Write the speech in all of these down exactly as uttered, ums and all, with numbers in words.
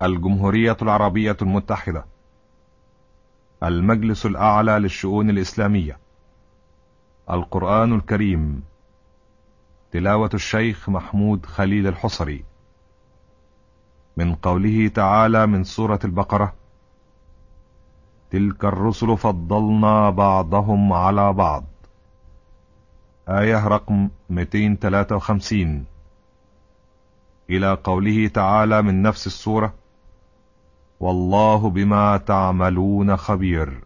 الجمهورية العربية المتحدة، المجلس الأعلى للشؤون الإسلامية، القرآن الكريم، تلاوة الشيخ محمود خليل الحصري، من قوله تعالى من سورة البقرة: تلك الرسل فضلنا بعضهم على بعض، آية رقم مئتين وثلاثة وخمسين، إلى قوله تعالى من نفس السورة: والله بما تعملون خبير،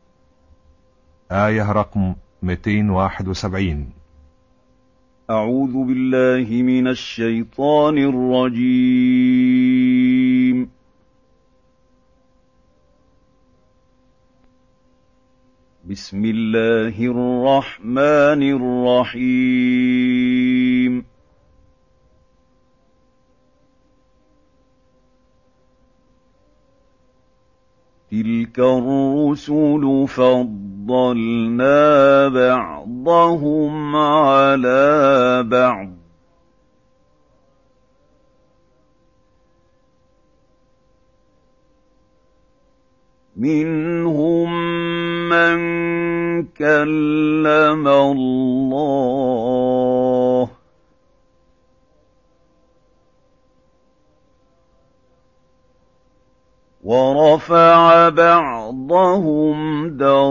آية رقم مئتين وواحد وسبعين. أعوذ بالله من الشيطان الرجيم. بسم الله الرحمن الرحيم. تلك الرسل فضلنا بعضهم على بعض، منهم من كلم الله، ورفع بعضهم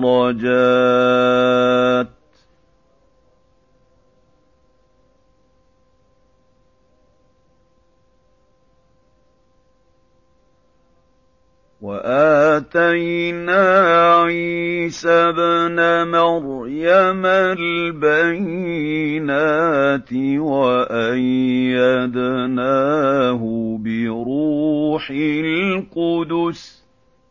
درجات، وآتينا عيسى ابْنَ مريم البينات وأيدناه بروح القدس،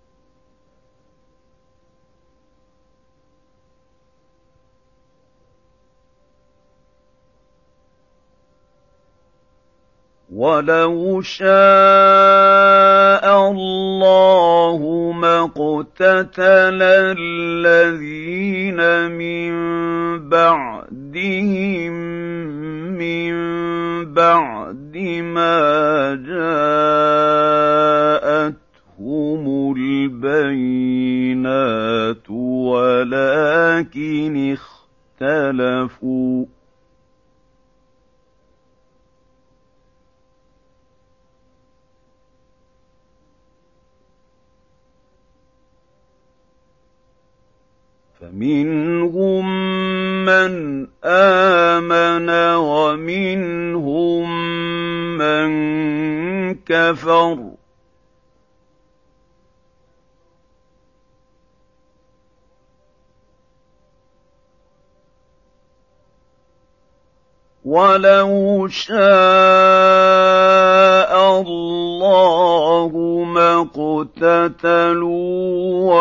وَلَوْ شَاءَ اللَّهُ مَا اقْتَتَلَ الَّذِينَ مِن بَعْدِهِم مِّن بَعْدِ مَا جَاءَتْهُمُ الْبَيِّنَاتُ وَلَٰكِنِ اخْتَلَفُوا، فمنهم من آمن ومنهم من كفر، وَلَوْ شَاءَ اللَّهُ مَا اقْتَتَلُوا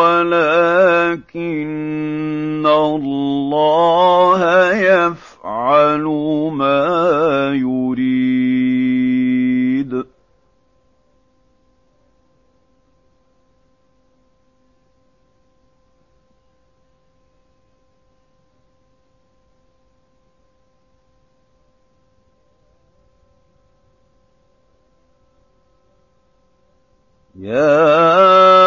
وَلَٰكِنَّ اللَّهَ يَفْعَلُ مَا يُرِيدُ. يَا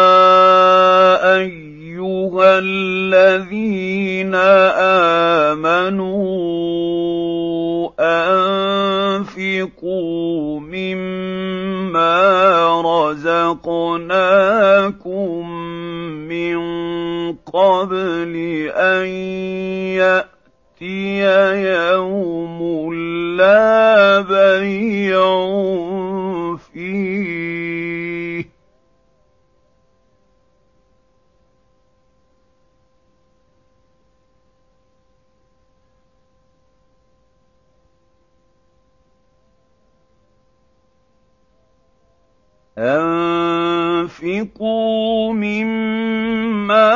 أَيُّهَا الَّذِينَ آمَنُوا أَنفِقُوا مِمَّا رَزَقْنَاكُم مِّن قَبْلِ أَن يَأْتِيَ يَوْمٌ لَّا بَيْعٌ فِيهِ أَنفِقُوا مِمَّا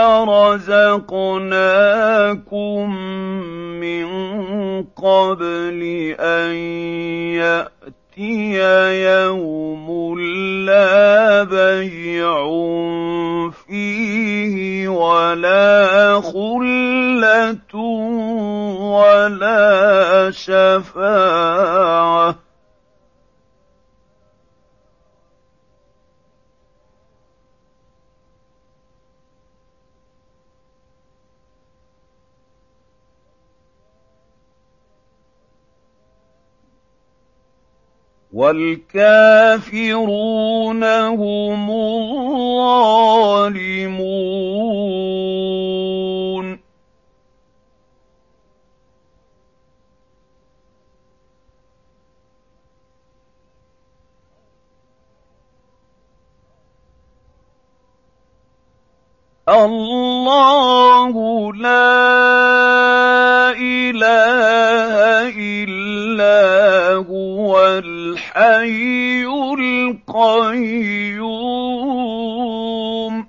رَزَقْنَاكُم مِّن قَبْلِ أَن يَأْتِيَ يَوْمٌ لَّا بَيْعٌ فِيهِ وَلَا خُلَّةٌ وَلَا شَفَاعَةٌ، وَالْكَافِرُونَ هُمُ الظَّالِمُونَ. اللَّهُ لَا إِلَٰهَ إِلَّا هُوَ الْحَيُّ الْقَيُّومُ.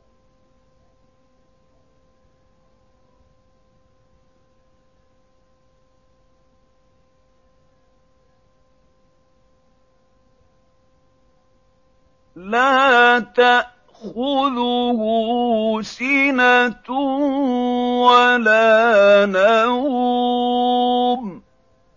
لَا تَأْخُذُهُ سِنَةٌ وَلَا نَوْمٌ.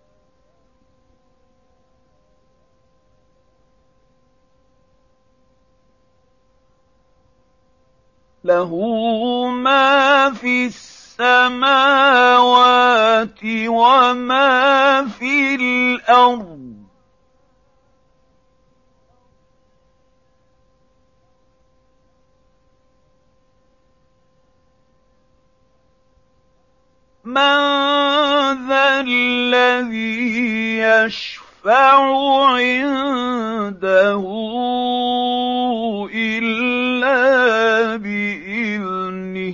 لَهُ مَا فِي السَّمَاوَاتِ وَمَا فِي الْأَرْضِ. مَن ذَا الَّذِي يَشْفَعُ عِندَهُ إِلَّا بِإِذْنِهِ.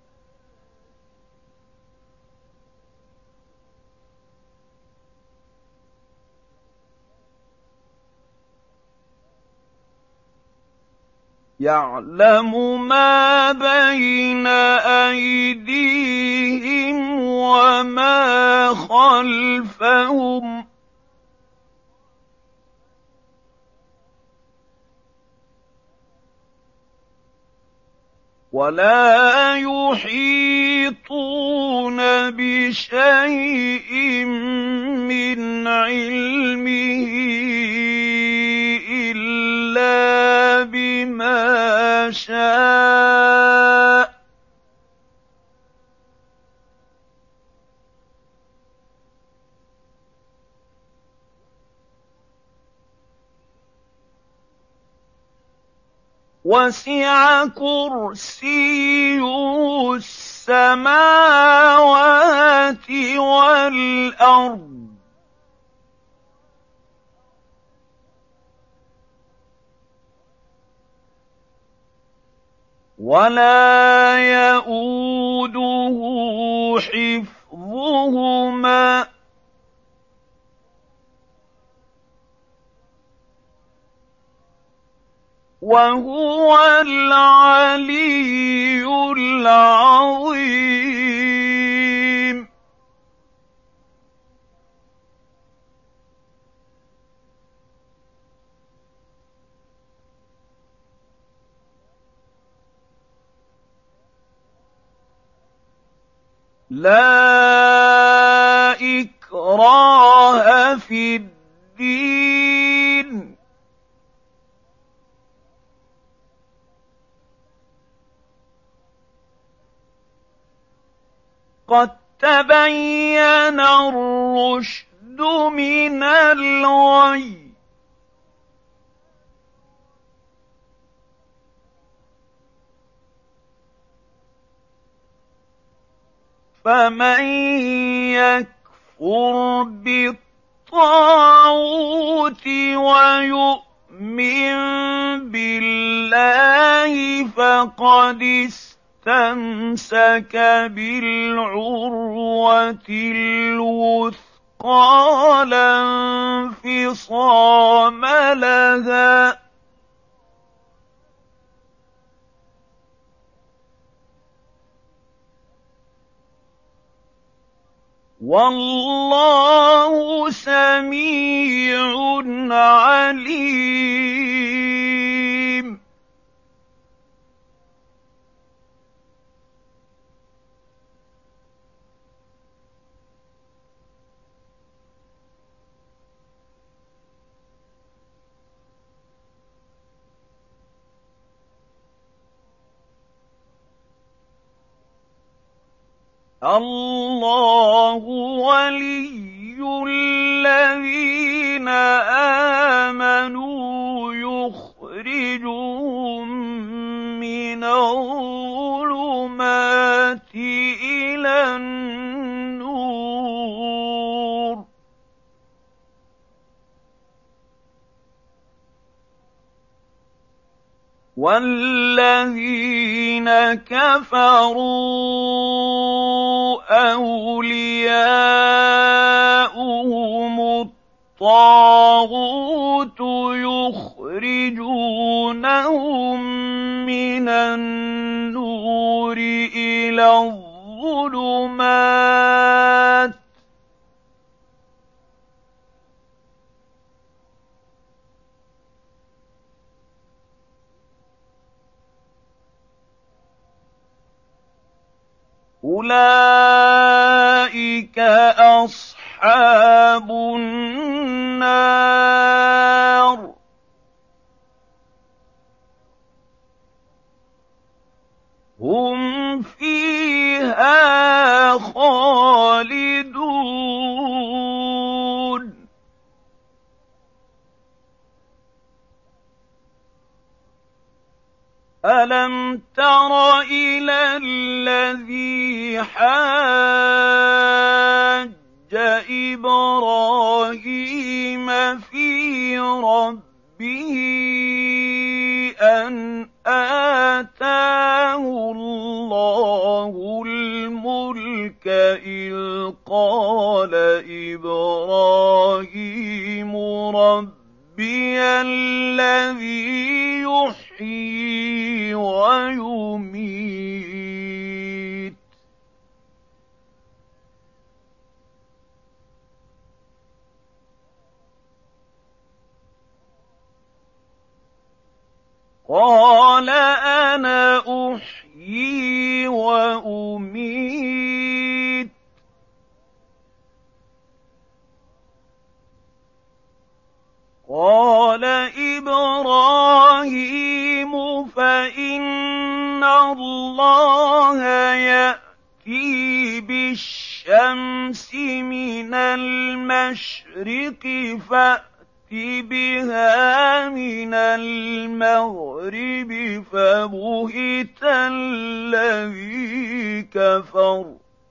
يَعْلَمُ مَا بَيْنَ أَيْدِيهِمْ وَمَا خَلْفَهُمْ وَلَا يُحِيطُونَ بِشَيْءٍ مِّنْ عِلْمِهِ إِلَّا بِمَا شَاءَ. وَسِعَ كُرْسِيُّهُ السَّمَاوَاتِ وَالْأَرْضَ وَلَا يَئُودُهُ حِفْظُهُمَا وَهُوَ الْعَلِيُّ الْعَظِيمُ. لَا إِكْرَاهَ فِي الدِّينِ. قَد تَّبَيَّنَ الرُّشْدُ مِنَ الْغَيِّ ۚ فَمَن يَكْفُرْ بِالطَّاغُوتِ وَيُؤْمِن بِاللَّهِ فَقَدِ اسْتَمْسَكَ بِالْعُرْوَةِ الْوُثْقَىٰ لَا انفِصَامَ لَهَا. وَاللَّهُ سَمِيعٌ عَلِيمٌ. اللَّهُ وَلِيُّ الَّذِينَ وَالَّذِينَ كَفَرُوا أَوْلِيَاؤُهُمُ الطَّاغُوتُ يُخْرِجُونَهُم مِّنَ النُّورِ إِلَى الظُّلُمَاتِ ۗ أُولَٰئِكَ أَصْحَابُ النَّارِ ۖ هُمْ فِيهَا خَالِدُونَ. أَلَمْ تَرَ إِلَى الَّذِي حَاجَّ إِبْرَاهِيمَ فِي رَبِّهِ أَنْ آتَاهُ اللَّهُ الْمُلْكَ إِذْ قَالَ إِبْرَاهِيمُ رَبِّيَ الَّذِي يُحْيِي وَيُمِيتُ، قَالَ أَنَا أُحْيِي وَأُمِيتُ، قَالَ إِبْرَاهِيمُ فَإِنَّ اللَّهَ يَأْتِي بِالشَّمْسِ مِنَ الْمَشْرِقِ فَأْتِ بِهَا مِنَ الْمَغْرِبِ فَبُهِتَ الَّذِي كَفَرَ،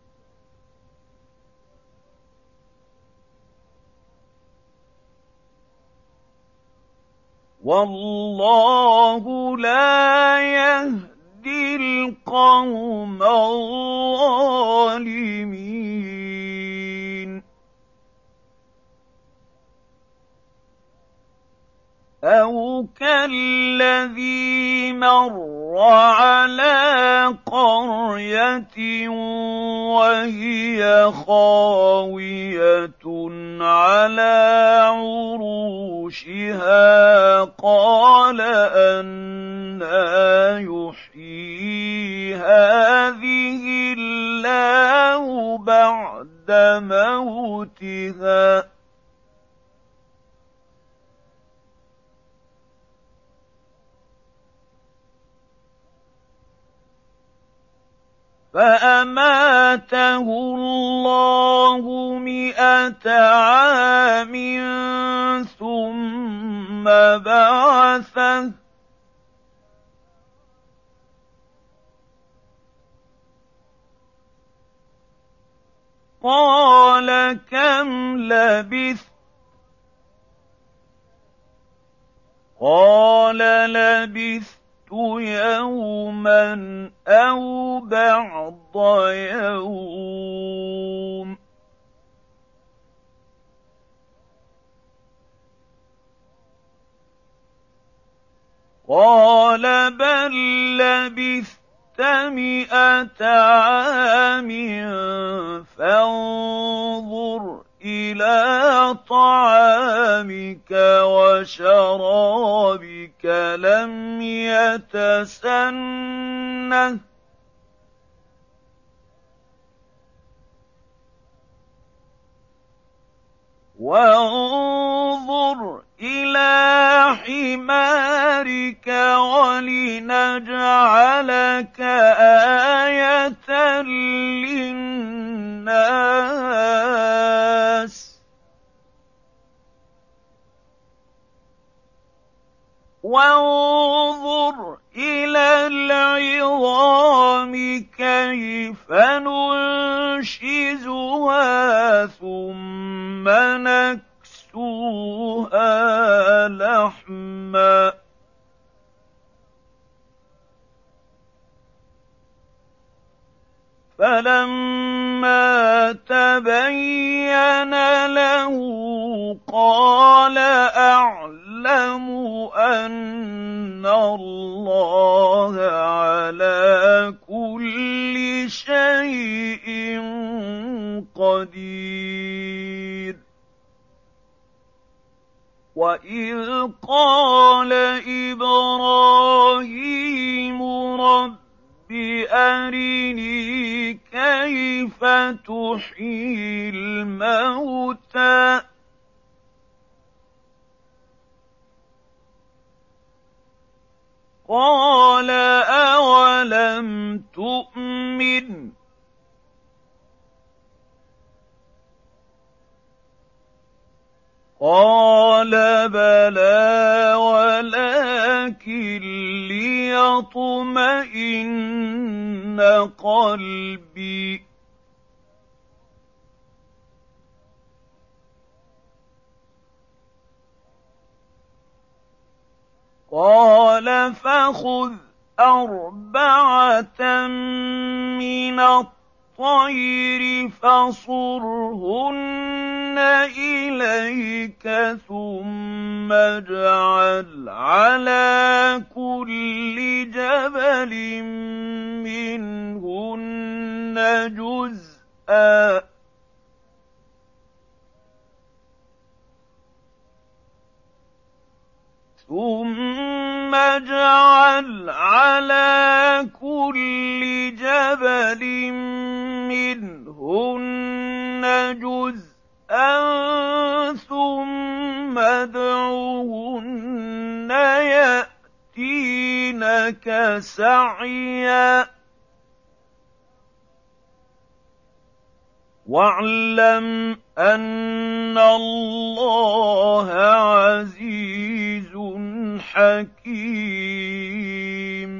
وَاللَّهُ لَا يَهْدِي الْقَوْمَ الظَّالِمِينَ. أَوْ كَالَّذِي مَرَّ عَلَىٰ قَرْيَةٍ وَهِيَ خَاوِيَةٌ عَلَىٰ عُرُوشِهَا قَالَ أَنَّىٰ يُحْيِي هَٰذِهِ اللَّهُ بَعْدَ مَوْتِهَا ۖ فَأَمَاتَهُ اللَّهُ مِائَةَ عَامٍ ثُمَّ بَعَثَهُ، قَالَ كَمْ لَبِثْتَ؟ قَالَ لَبِثْتُ يَوْمًا أَوْ بَعْضَ يَوْمٍ، قَالَ بَل لَّبِثْتَ مِائَةَ عَامٍ فَانظُرْ إِلَىٰ طَعَامِكَ وَشَرَابِكَ لَمْ يَتَسَنَّهْ، وَانظُرْ إِلَىٰ حِمَارِكَ وَلِنَجْعَلَكَ آيَةً لِّلنَّاسِ، وَانظُرْ إِلَى الْعِظَامِ كَيْفَ نُنشِزُهَا ثُمَّ نَكْسُوهَا، نَكْسُوهَا لَحْمًا، فَلَمَّا تَبَيَّنَ لَهُ قَالَ أَعْلَمُ أَنَّ اللَّهَ عَلَىٰ كُلِّ شَيْءٍ قَدِيرٌ. وَإِذْ قَالَ إِبْرَاهِيمُ رَبِّ أَرِنِي كَيْفَ تُحْيِي الْمَوْتَىٰ قَالَ أَوَلَمْ تُؤْمِنْ قَالَ بَلَىٰ وَلَٰكِن لِّيَطْمَئِنَّ قَلْبِي قَالَ فَخُذْ أَرْبَعَةً مِّنَ الطَّيْرِ فَصُرْهُنَّ إِلَيْكَ ثُمَّ اجْعَلْ عَلَىٰ كُلِّ جَبَلٍ مِّنْهُنَّ جُزْءًا ثُمَّ اجْعَلْ عَلَىٰ كُلِّ جَبَلٍ مِّنْهُنَّ جُزْءًا ثُمَّ ادْعُهُنَّ يَأْتِينَكَ سَعْيًا وَاعْلَمْ أَنَّ اللَّهَ عَزِيزٌ حَكِيمٌ.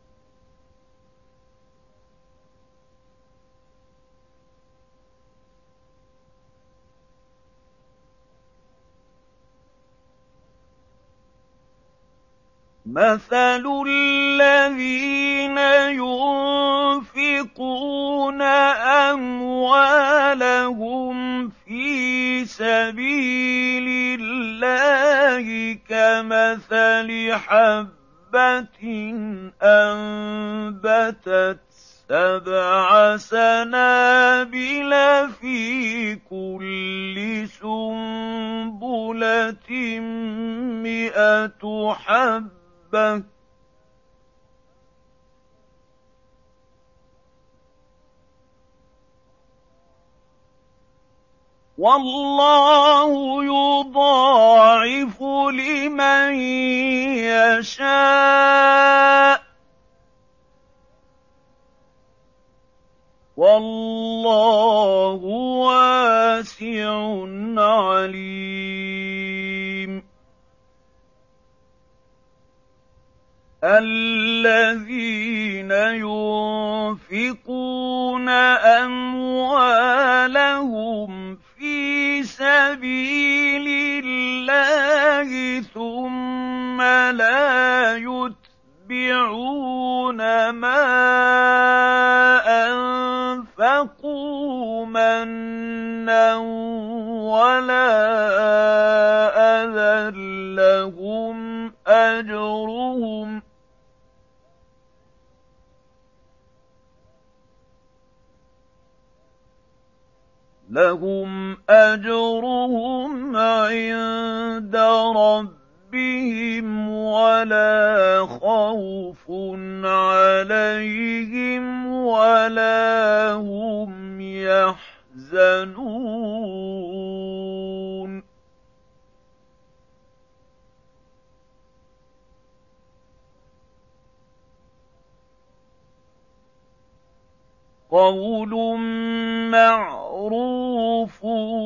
مَثَلُ الَّذِينَ يُنفِقُونَ أَمْوَالَهُمْ فِي سَبِيلِ اللَّهِ كَمَثَلِ حَبَّةٍ أَنبَتَتْ سَبْعَ سَنَابِلَ فِي كُلِّ سُنبُلَةٍ مِّائَةُ حَبَّةٍ وَاللَّهُ يُضَاعِفُ لِمَن يَشَاءُ وَاللَّهُ وَاسِعٌ عَلِيمٌ. الَّذِينَ يُنفِقُونَ أَمْوَالَهُمْ فِي سَبِيلِ اللَّهِ ثُمَّ لَا يُتْبِعُونَ مَا أَنفَقُوا مَنًّا وَلَا أَذًى لَّهُمْ أَجْرُهُمْ لهم أجرهم عند ربهم ولا خوف عليهم ولا هم يحزنون. قَوْلٌ مَّعْرُوفٌ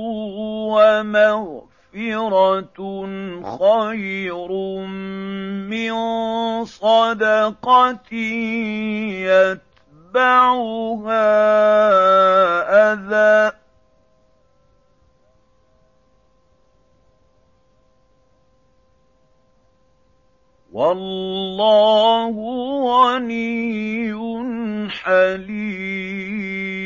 وَمَغْفِرَةٌ خَيْرٌ مِّن صَدَقَةٍ يَتْبَعُهَا أَذًى ۗ وَاللَّهُ غَنِيٌّ حَلِيمٌ.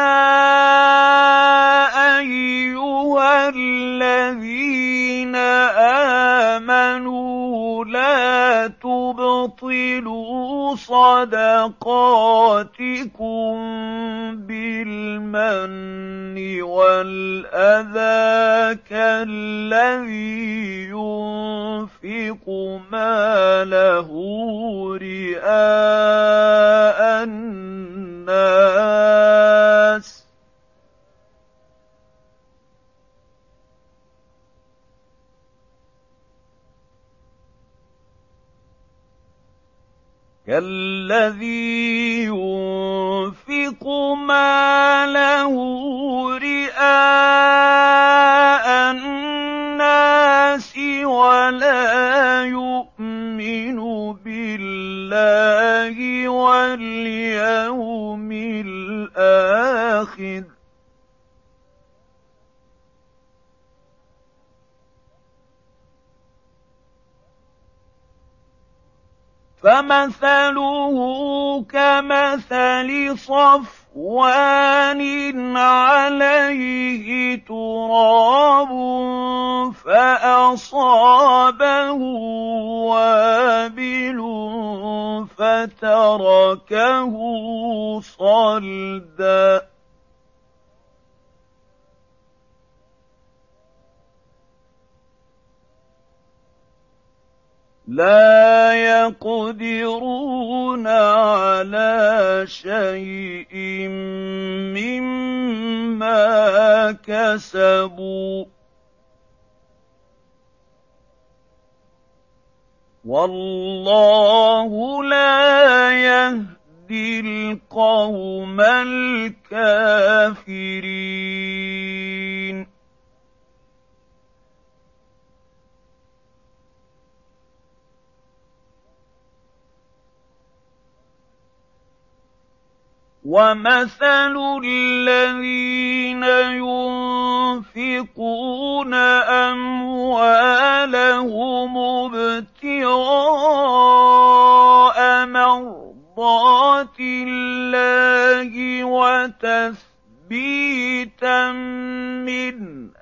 أَيُّهَا الَّذِينَ آمَنُوا لَا تُبْطِلُوا صَدَقَاتِكُم بِالْمَنِّ وَالْأَذَىٰ كَالَّذِي يُنفِقُ مَالَهُ رِئَاءَ النَّاسِ كالذي ينفق ماله رئاء الناس ولا يؤمن بالله واليوم الآخر فَمَثَلُهُ كَمَثَلِ صَفْوَانٍ عَلَيْهِ تُرَابٌ فَأَصَابَهُ وَابِلٌ فَتَرَكَهُ صَلْدًا لَا يَقْدِرُونَ عَلَىٰ شَيْءٍ مِّمَّا كَسَبُوا ۗ وَاللَّهُ لَا يَهْدِي الْقَوْمَ الْكَافِرِينَ وَمَثَلُ الَّذِينَ يُنفِقُونَ أَمْوَالَهُمُ ابْتِغَاءَ مَرْضَاتِ اللَّهِ وَتَثْبِيتًا مِّنْ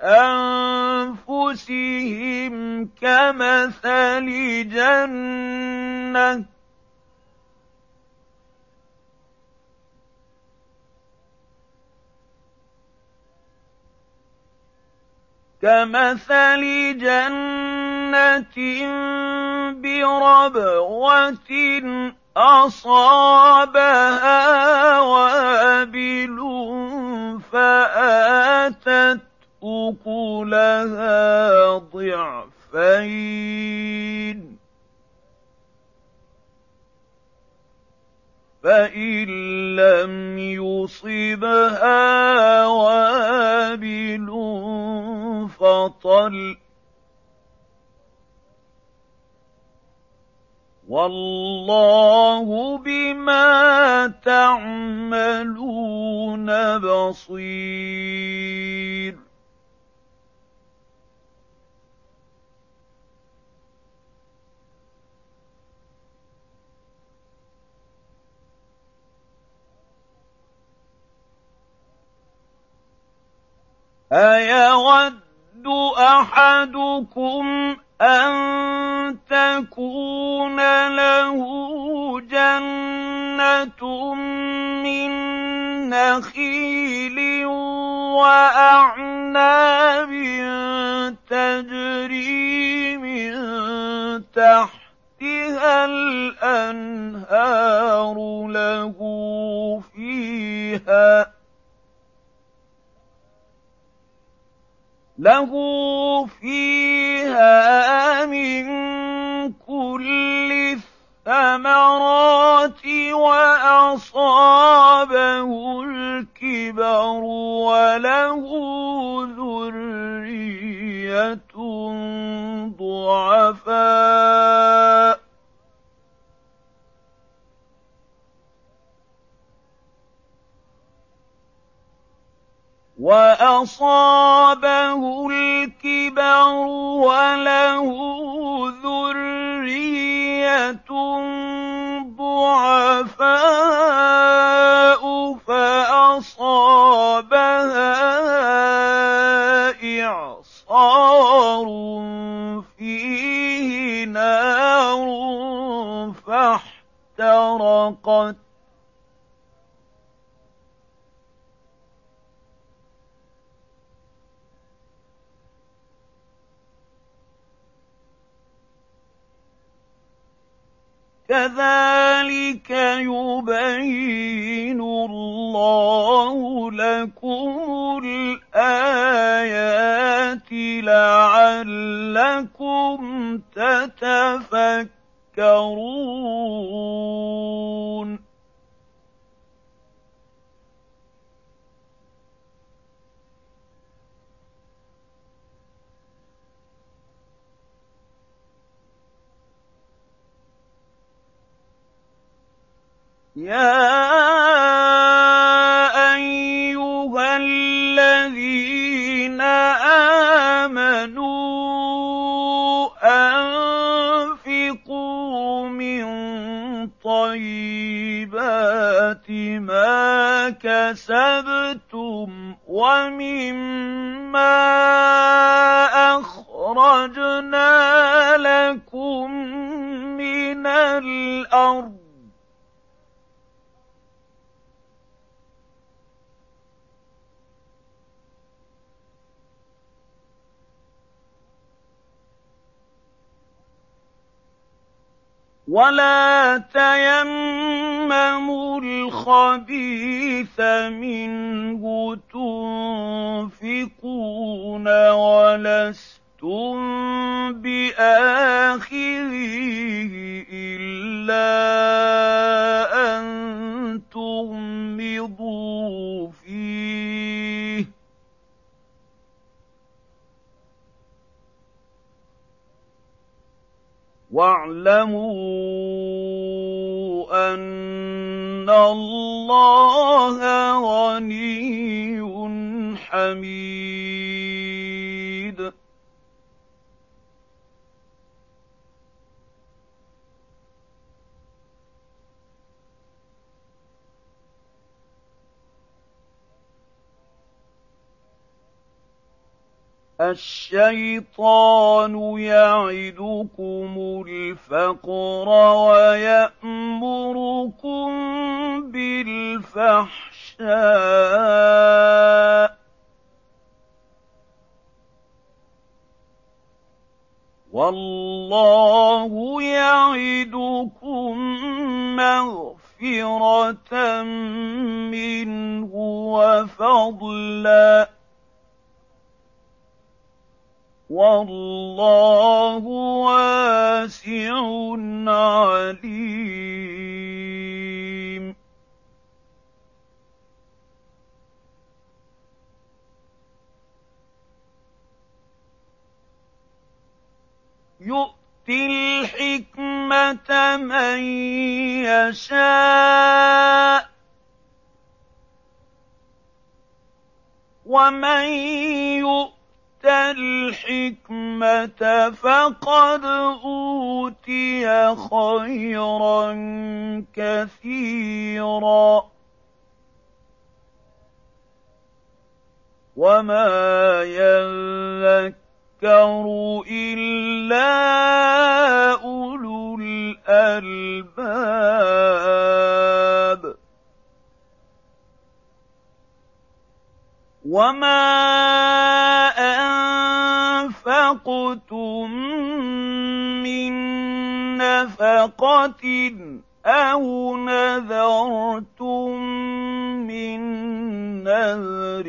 أَنفُسِهِمْ كَمَثَلِ جَنَّةٍ كَمَثَلِ جَنَّةٍ بِرَبْوَةٍ أَصَابَهَا وَابِلٌ فَآتَتْ أُكُلَهَا ضِعْفَيْنِ فَإِن لَّمْ يُصِبْهَا وَابِلٌ فَطَلٌّ ۗ وَاللَّهُ بِمَا تَعْمَلُونَ بَصِيرٌ أَيَوَدُّ أَحَدُكُمْ أَن تَكُونَ لَهُ جَنَّةٌ مِّن نَّخِيلٍ وَأَعْنَابٍ تَجْرِي مِن تَحْتِهَا الْأَنْهَارُ لَهُ فِيهَا له فيها من كل الثمرات وأصابه الكبر وله ذرية ضعفاء وَأَصَابَهُ الْكِبَرُ وَلَهُ ذُرِّيَّةٌ ضُعَفَاءُ فَأَصَابَهُ كَذَٰلِكَ يُبَيِّنُ اللَّهُ لَكُمُ الْآيَاتِ لَعَلَّكُمْ تَتَفَكَّرُونَ. يَا أَيُّهَا الَّذِينَ آمَنُوا أَنفِقُوا مِن طَيِّبَاتِ مَا كَسَبْتُمْ وَمِمَّا أَخْرَجْنَا لَكُم مِّنَ الْأَرْضِ وَلَا تَيَمَّمُوا الْخَبِيثَ مِنْهُ تُنفِقُونَ وَلَسْتُم بِآخِذِيهِ إِلَّا أَن تُغْمِضُوا فِيهِ ۚ وَاعْلَمُوا أَنَّ اللَّهَ غَنِيٌّ حَمِيدٌ. الشَّيْطَانُ يَعِدُكُمُ الْفَقْرَ وَيَأْمُرُكُم بِالْفَحْشَاءِ ۖ وَاللَّهُ يَعِدُكُم مَّغْفِرَةً مِّنْهُ وَفَضْلًا ۗ وَاللَّهُ وَاسِعٌ عَلِيمٌ. يُؤْتِي الْحِكْمَةَ مَن يَشَاءُ ۚ وَمَن يُؤْتَ الْحِكْمَةَ فَقَدْ أُوتِيَ خَيْرًا كَثِيرًا ۗ وَمَا يَذَّكَّرُ إِلَّا أُولُو الْأَلْبَابِ. وَمَا أَنفَقْتُم مِّن نَّفَقَةٍ أَوْ نَذَرْتُم مِّن نَّذْرٍ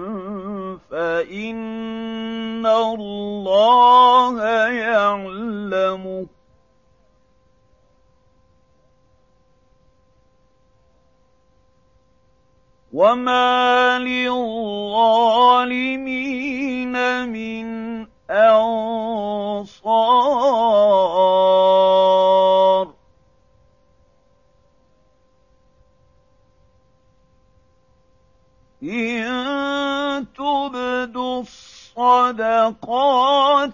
فَإِنَّ اللَّهَ يَعْلَمُهُ ۗ وَمَا لِلظَّالِمِينَ مِنْ أَنصَارٍ. إِن تُبْدُوا الصَّدَقَاتِ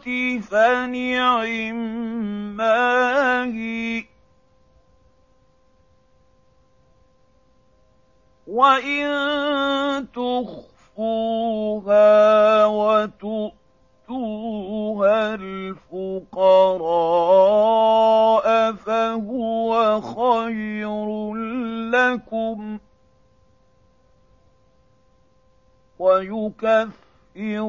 فَنِعِمَّا هِيَ، وَإِن تُخْفُوهَا وَتُؤْتُوهَا الْفُقَرَاءَ فَهُوَ خَيْرٌ لَّكُمْ، وَيُكَفِّرُ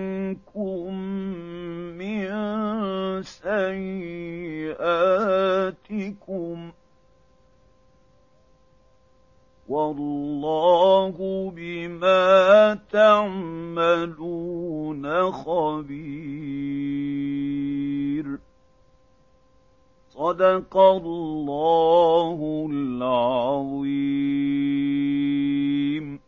عَنكُم مِّن سَيِّئَاتِكُمْ بما تعملون خبير. صدق الله العظيم.